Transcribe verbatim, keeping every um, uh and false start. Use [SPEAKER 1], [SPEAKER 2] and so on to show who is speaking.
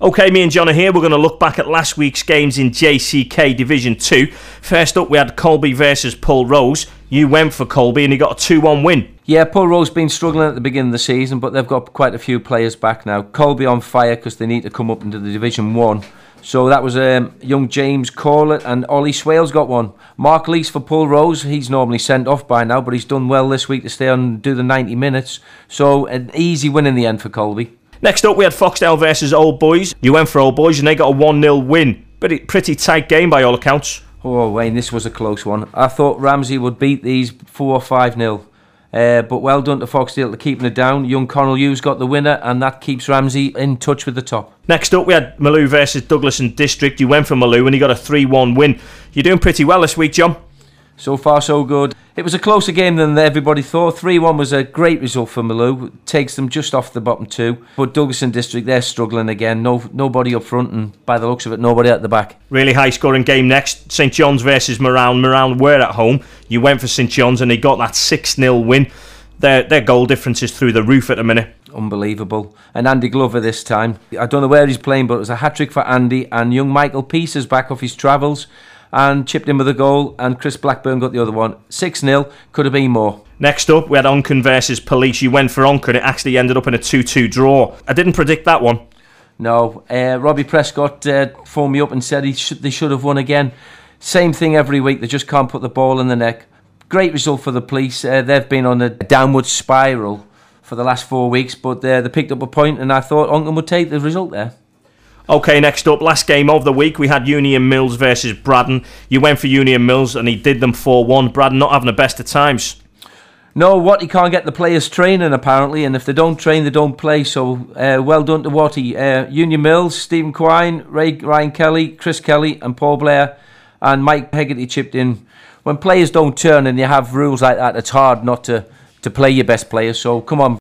[SPEAKER 1] Okay, me and John are here. We're going to look back at last week's games in J C K Division two. First up, we had Colby versus Pulrose. You went for Colby and he got a two one win.
[SPEAKER 2] Yeah, Pulrose been struggling at the beginning of the season, but they've got quite a few players back now. Colby on fire because they need to come up into the Division one. So that was um, young James Corlett, and Ollie Swales got one. Mark Lees for Pulrose, he's normally sent off by now, but he's done well this week to stay on and do the ninety minutes. So an easy win in the end for Colby.
[SPEAKER 1] Next up, we had Foxdale versus Old Boys. You went for Old Boys and they got a one nil win. But it pretty tight game by all accounts.
[SPEAKER 2] Oh, Wayne, this was a close one. I thought Ramsey would beat these four or five nil. Uh, but well done to Foxdale to keeping it down. Young Connell Hughes got the winner, and that keeps Ramsey in touch with the top.
[SPEAKER 1] Next up, we had Maloo versus Douglas and District. You went for Maloo and he got a three one win. You're doing pretty well this week, John.
[SPEAKER 2] So far, so good. It was a closer game than everybody thought. three one was a great result for Maloo. Takes them just off the bottom two. But Douglas and District, they're struggling again. No, nobody up front, and by the looks of it, nobody at the back.
[SPEAKER 1] Really high-scoring game next. St John's versus Moran. Moran were at home. You went for St John's and they got that six nil win. Their, their goal difference is through the roof at the minute.
[SPEAKER 2] Unbelievable. And Andy Glover this time. I don't know where he's playing, but it was a hat-trick for Andy. And young Michael Peace is back off his travels and chipped in with a goal, and Chris Blackburn got the other one. six nil, could have been more.
[SPEAKER 1] Next up, we had Onken versus Police. You went for Onken, it actually ended up in a two two draw. I didn't predict that one.
[SPEAKER 2] No, uh, Robbie Prescott uh, phoned me up and said he should, they should have won again. Same thing every week, they just can't put the ball in the net. Great result for the Police. Uh, they've been on a downward spiral for the last four weeks, but uh, they picked up a point, and I thought Onken would take the result there.
[SPEAKER 1] Okay, next up, last game of the week, we had Union Mills versus Braddon. You went for Union Mills and he did them four one. Braddon not having the best of times.
[SPEAKER 2] No, Watty can't get the players training apparently, and if they don't train, they don't play. So uh, well done to Watty. Uh, Union Mills, Stephen Quine, Ray, Ryan Kelly, Chris Kelly and Paul Blair and Mike Hegarty chipped in. When players don't turn and you have rules like that, it's hard not to, to play your best players. So come on.